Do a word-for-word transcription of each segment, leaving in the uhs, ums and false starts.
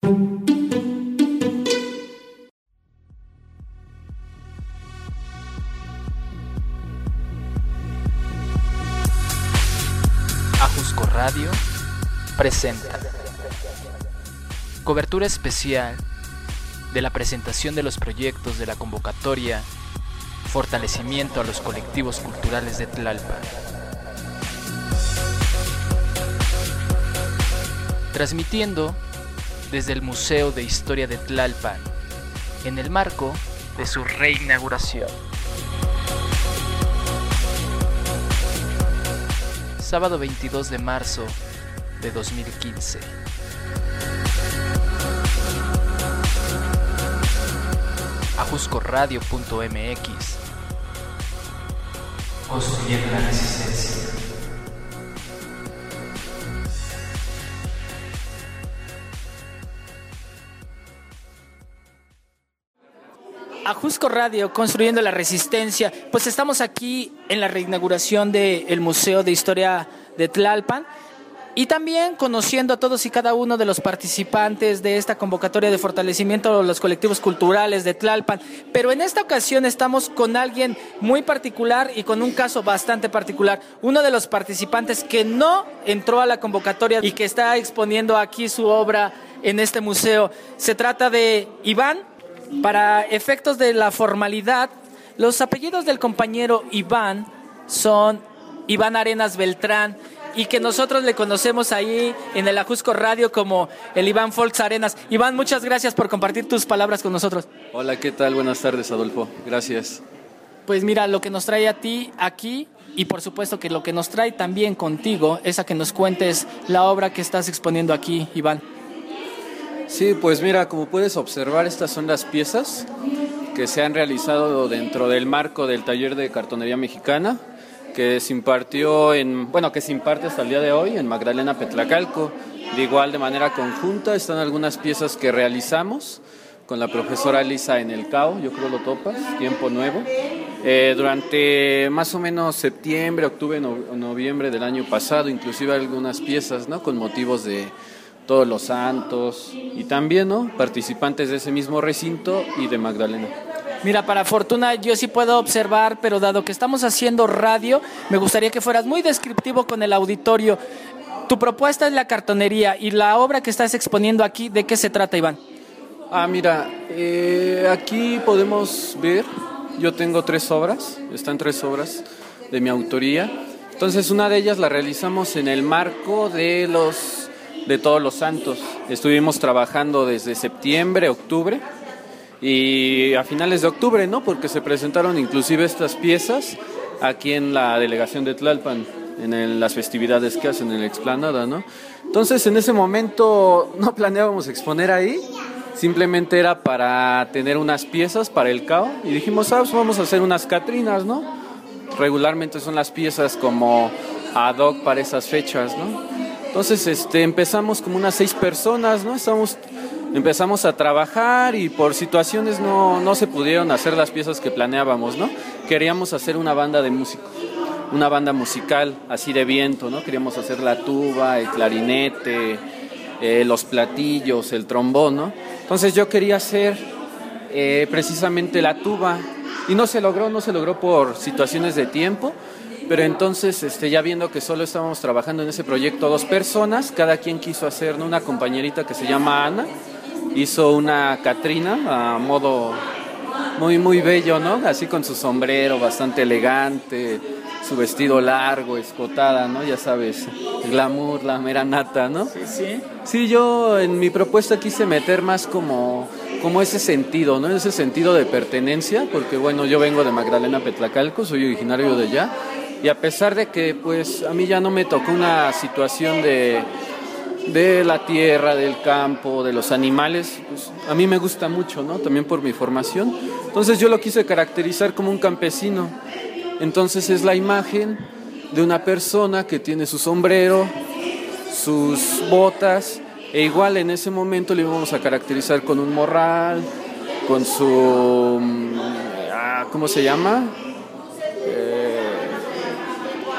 Ajusco Radio presenta cobertura especial de la presentación de los proyectos de la convocatoria Fortalecimiento a los colectivos culturales de Tlalpan. Transmitiendo desde el Museo de Historia de Tlalpan, en el marco de su reinauguración. Sábado veintidós de marzo de dos mil quince. ajusco radio punto m x. Construyendo la resistencia. Ajusco Radio, construyendo la resistencia. Pues estamos aquí en la reinauguración del Museo de Historia de Tlalpan y también conociendo a todos y cada uno de los participantes de esta convocatoria de fortalecimiento de los colectivos culturales de Tlalpan. Pero en esta ocasión estamos con alguien muy particular y con un caso bastante particular. Uno de los participantes que no entró a la convocatoria y que está exponiendo aquí su obra en este museo. Se trata de Iván. Para efectos de la formalidad, los apellidos del compañero Iván son Iván Arenas Beltrán, y que nosotros le conocemos ahí en el Ajusco Radio como el Iván Folks Arenas. Iván, muchas gracias por compartir tus palabras con nosotros. Hola, ¿qué tal? Buenas tardes, Adolfo. Gracias. Pues mira, lo que nos trae a ti aquí, y por supuesto que lo que nos trae también contigo, es a que nos cuentes la obra que estás exponiendo aquí, Iván. Sí, pues mira, como puedes observar, estas son las piezas que se han realizado dentro del marco del taller de cartonería mexicana que se impartió en, bueno, que se imparte hasta el día de hoy en Magdalena Petlacalco. De igual, de manera conjunta, están algunas piezas que realizamos con la profesora Lisa en el C A O, yo creo lo topas, Tiempo Nuevo, eh, durante más o menos septiembre, octubre, no, noviembre del año pasado, inclusive algunas piezas, ¿no?, con motivos de Todos los Santos y también, ¿no?, participantes de ese mismo recinto y de Magdalena. Mira, para fortuna yo sí puedo observar, pero dado que estamos haciendo radio, me gustaría que fueras muy descriptivo con el auditorio. Tu propuesta es la cartonería y la obra que estás exponiendo aquí, ¿de qué se trata, Iván? Ah, mira, eh, aquí podemos ver, yo tengo tres obras, están tres obras de mi autoría. Entonces, una de ellas la realizamos en el marco de los de Todos los Santos. Estuvimos trabajando desde septiembre, octubre y a finales de octubre, ¿no?, porque se presentaron inclusive estas piezas aquí en la delegación de Tlalpan, en el, las festividades que hacen en la explanada, ¿no? Entonces, en ese momento no planeábamos exponer ahí, simplemente era para tener unas piezas para el C A O y dijimos, ah, pues vamos a hacer unas catrinas, ¿no? Regularmente son las piezas como ad hoc para esas fechas, ¿no? Entonces, este, empezamos como unas seis personas, ¿no? Estamos, empezamos a trabajar y por situaciones no, no se pudieron hacer las piezas que planeábamos, ¿no? Queríamos hacer una banda de músicos, una banda musical así de viento, ¿no? Queríamos hacer la tuba, el clarinete, eh, los platillos, el trombón, ¿no? Entonces yo quería hacer eh, precisamente la tuba y no se logró, no se logró por situaciones de tiempo. Pero entonces, este, ya viendo que solo estábamos trabajando en ese proyecto dos personas, cada quien quiso hacer, ¿no?, una compañerita que se llama Ana, hizo una Catrina a modo muy, muy bello, ¿no?, así con su sombrero bastante elegante, su vestido largo, escotada, ¿no?, ya sabes, glamour, la mera nata, ¿no? Sí, sí. Sí, yo en mi propuesta quise meter más como, como ese sentido, ¿no?, ese sentido de pertenencia, porque bueno, yo vengo de Magdalena Petlacalco, soy originario de allá. Y a pesar de que pues a mí ya no me tocó una situación de, de la tierra, del campo, de los animales, pues a mí me gusta mucho, ¿no?, también por mi formación. Entonces yo lo quise caracterizar como un campesino. Entonces es la imagen de una persona que tiene su sombrero, sus botas, e igual en ese momento le íbamos a caracterizar con un morral, con su... ¿cómo se llama?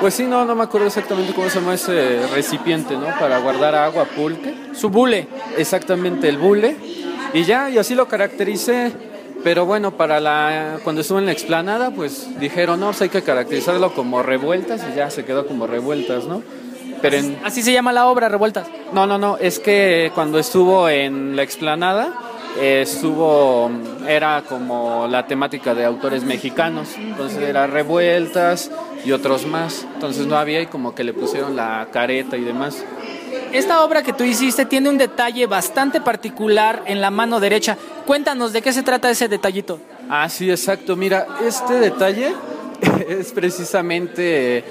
Pues sí, no, no me acuerdo exactamente cómo se llama ese recipiente, ¿no? Para guardar agua, pulque. Su bule. Exactamente, el bule. Y ya, y así lo caractericé. Pero bueno, para la cuando estuve en la explanada, pues dijeron, no, pues hay que caracterizarlo como revueltas y ya se quedó como revueltas, ¿no? Pero en... Así se llama la obra, Revueltas. No, no, no, es que cuando estuvo en la explanada, eh, estuvo, era como la temática de autores mexicanos, entonces era Revueltas y otros más, entonces no había y como que le pusieron la careta y demás. Esta obra que tú hiciste tiene un detalle bastante particular en la mano derecha. Cuéntanos, ¿de qué se trata ese detallito? Ah, sí, exacto. Mira, este detalle es precisamente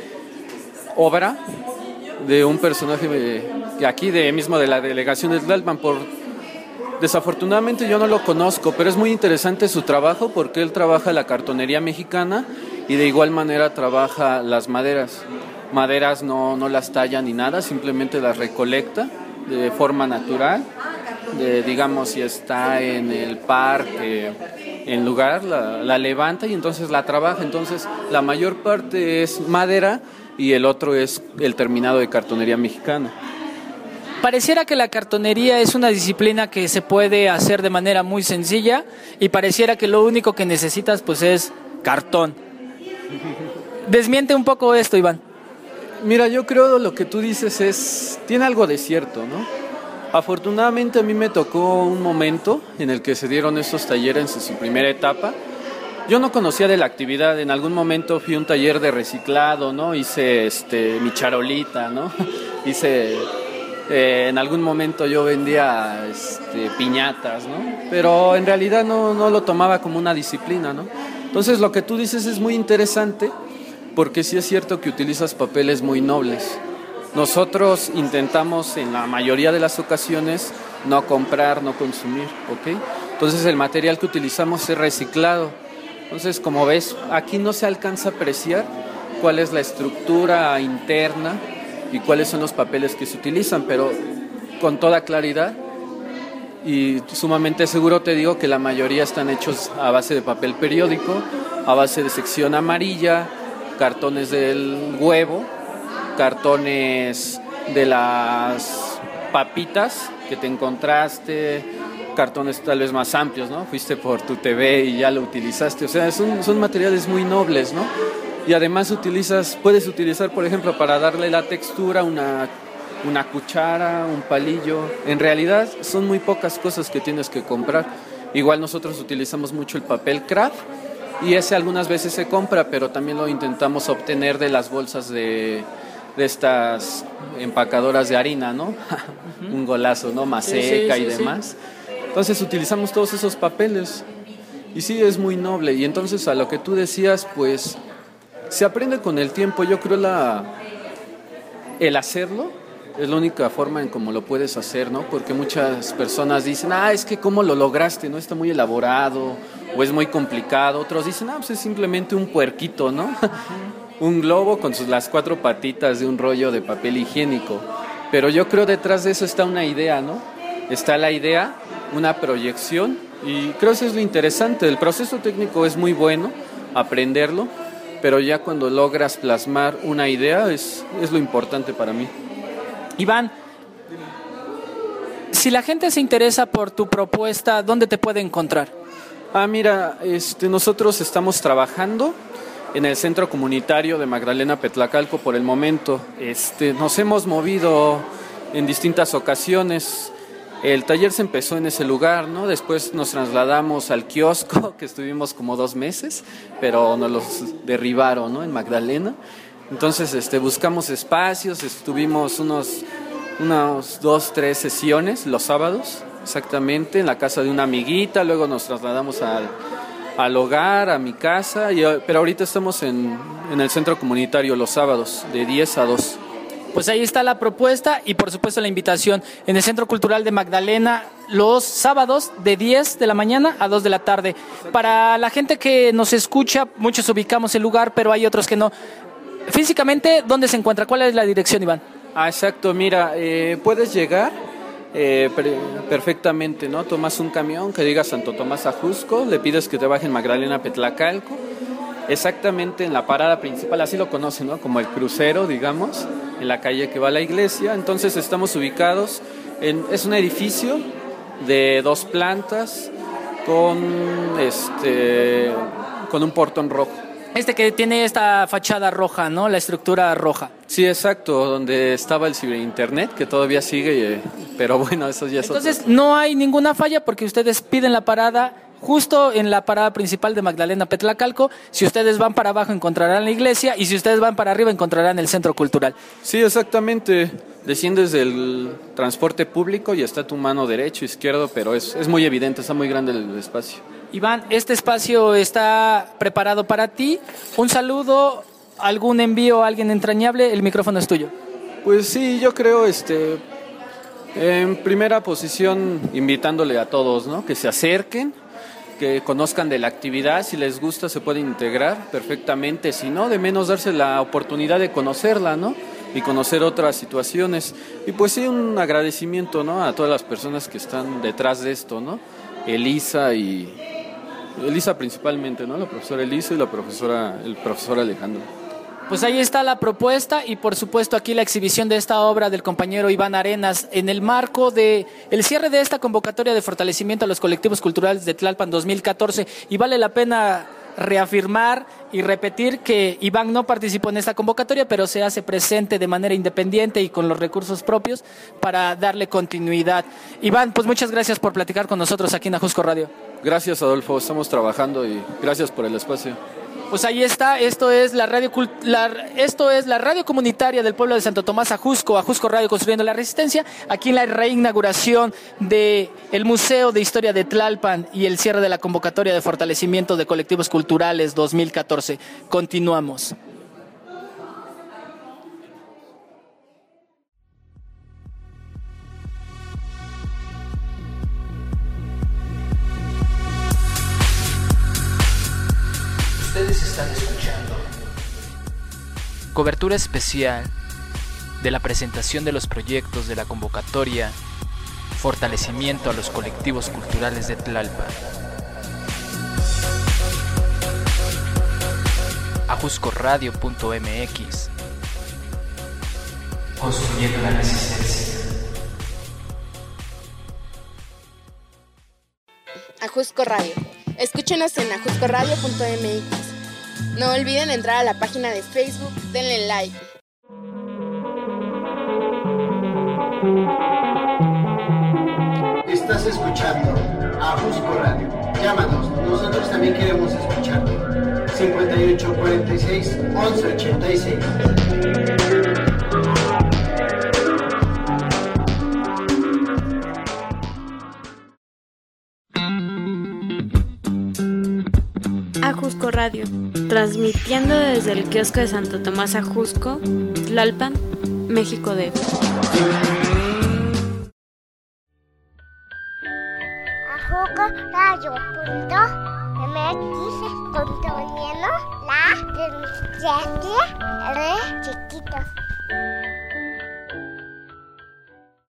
obra de un personaje de aquí, de mismo de la delegación de Tlalpan. Por, desafortunadamente yo no lo conozco, pero es muy interesante su trabajo porque él trabaja la cartonería mexicana y de igual manera trabaja las maderas. Maderas no, no las talla ni nada, simplemente las recolecta de forma natural. De, digamos, si está en el parque, en lugar, la, la levanta y entonces la trabaja. Entonces, la mayor parte es madera y el otro es el terminado de cartonería mexicana. Pareciera que la cartonería es una disciplina que se puede hacer de manera muy sencilla y pareciera que lo único que necesitas pues es cartón. Desmiente un poco esto, Iván. Mira, yo creo lo que tú dices es tiene algo de cierto, ¿no? Afortunadamente a mí me tocó un momento en el que se dieron estos talleres en su primera etapa. Yo no conocía de la actividad, en algún momento fui a un taller de reciclado, ¿no? Hice este, mi charolita, ¿no? Hice, eh, en algún momento yo vendía este, piñatas, ¿no? Pero en realidad no, no lo tomaba como una disciplina, ¿no? Entonces lo que tú dices es muy interesante porque sí es cierto que utilizas papeles muy nobles. Nosotros intentamos en la mayoría de las ocasiones no comprar, no consumir, ¿ok? Entonces el material que utilizamos es reciclado. Entonces, como ves, aquí no se alcanza a apreciar cuál es la estructura interna y cuáles son los papeles que se utilizan, pero con toda claridad y sumamente seguro te digo que la mayoría están hechos a base de papel periódico, a base de sección amarilla, cartones del huevo, cartones de las papitas que te encontraste, cartones tal vez más amplios, ¿no? Fuiste por tu T V y ya lo utilizaste, o sea, son, son materiales muy nobles, ¿no? Y además utilizas, puedes utilizar, por ejemplo, para darle la textura, una, una cuchara, un palillo. En realidad son muy pocas cosas que tienes que comprar. Igual nosotros utilizamos mucho el papel craft y ese algunas veces se compra, pero también lo intentamos obtener de las bolsas de... de estas empacadoras de harina, ¿no? Uh-huh. Un golazo, ¿no? Maseca sí, sí, sí, y demás. Sí. Entonces utilizamos todos esos papeles y sí, es muy noble. Y entonces a lo que tú decías, pues se aprende con el tiempo. Yo creo la el hacerlo es la única forma en cómo lo puedes hacer, ¿no? Porque muchas personas dicen, ah, es que cómo lo lograste, ¿no? Está muy elaborado o es muy complicado. Otros dicen, ah, pues es simplemente un puerquito, ¿no? Un globo con sus, las cuatro patitas de un rollo de papel higiénico. Pero yo creo detrás de eso está una idea, ¿no? Está la idea, una proyección, y creo que eso es lo interesante. El proceso técnico es muy bueno, aprenderlo, pero ya cuando logras plasmar una idea es, es lo importante para mí. Iván, si la gente se interesa por tu propuesta, ¿dónde te puede encontrar? Ah, mira, este, nosotros estamos trabajando en el centro comunitario de Magdalena Petlacalco por el momento. Este, nos hemos movido en distintas ocasiones. El taller se empezó en ese lugar, ¿no? Después nos trasladamos al kiosco, que estuvimos como dos meses, pero nos los derribaron, ¿no? En Magdalena. Entonces, este, buscamos espacios, estuvimos unos, unos dos, tres sesiones los sábados, exactamente, en la casa de una amiguita. Luego nos trasladamos al al hogar, a mi casa, y, pero ahorita estamos en, en el centro comunitario los sábados, de diez a dos. Pues ahí está la propuesta y por supuesto la invitación en el Centro Cultural de Magdalena los sábados de diez de la mañana a dos de la tarde. Para la gente que nos escucha, muchos ubicamos el lugar, pero hay otros que no. Físicamente, ¿dónde se encuentra? ¿Cuál es la dirección, Iván? Ah, exacto, mira, eh, puedes llegar eh, pre- perfectamente, ¿no? Tomas un camión que diga Santo Tomás Ajusco, le pides que te baje en Magdalena Petlacalco exactamente en la parada principal, así lo conocen, ¿no? Como el crucero, digamos, en la calle que va a la iglesia. Entonces estamos ubicados en, es un edificio de dos plantas con este con un portón rojo. Este que tiene esta fachada roja, ¿no? La estructura roja. Sí, exacto, donde estaba el ciberinternet, que todavía sigue, eh, pero bueno, eso ya es Entonces otro. no hay ninguna falla porque ustedes piden la parada justo en la parada principal de Magdalena Petlacalco. Si ustedes van para abajo encontrarán la iglesia y si ustedes van para arriba encontrarán el centro cultural. Sí, exactamente. Desciendes del transporte público y está tu mano derecho, izquierdo, pero es, es muy evidente, está muy grande el espacio. Iván, este espacio está preparado para ti. Un saludo, algún envío a alguien entrañable, el micrófono es tuyo. Pues sí, yo creo, este, en primera posición, invitándole a todos, ¿no? Que se acerquen, que conozcan de la actividad, si les gusta se pueden integrar perfectamente, si no, de menos darse la oportunidad de conocerla, ¿no? Y conocer otras situaciones. Y pues sí, un agradecimiento, ¿no? A todas las personas que están detrás de esto, ¿no? Elisa y... Elisa principalmente, ¿no? La profesora Elisa y la profesora, el profesor Alejandro. Pues ahí está la propuesta y por supuesto aquí la exhibición de esta obra del compañero Iván Arenas en el marco de el cierre de esta convocatoria de fortalecimiento a los colectivos culturales de Tlalpan dos mil catorce. Y vale la pena reafirmar y repetir que Iván no participó en esta convocatoria, pero se hace presente de manera independiente y con los recursos propios para darle continuidad. Iván, pues muchas gracias por platicar con nosotros aquí en Ajusco Radio. Gracias, Adolfo, estamos trabajando y gracias por el espacio. Pues ahí está, esto es la radio la, esto es la radio comunitaria del pueblo de Santo Tomás Ajusco, Ajusco Radio Construyendo la Resistencia, aquí en la reinauguración del Museo de Historia de Tlalpan y el cierre de la convocatoria de fortalecimiento de colectivos culturales dos mil catorce. Continuamos. Ustedes están escuchando cobertura especial de la presentación de los proyectos de la convocatoria Fortalecimiento a los colectivos culturales de Tlalpan. ajusco radio punto m x Construyendo la Resistencia. Ajusco Radio. Escúchenos en ajusco radio punto m x. No olviden entrar a la página de Facebook, denle like. Estás escuchando Ajusco Radio. Llámanos, nosotros también queremos escucharte. cincuenta y ocho cuarenta y seis, once ochenta y seis. Ajusco Radio, transmitiendo desde el kiosco de Santo Tomás Ajusco, Tlalpan, México D F. ajusco radio punto m x, construyendo la resistencia.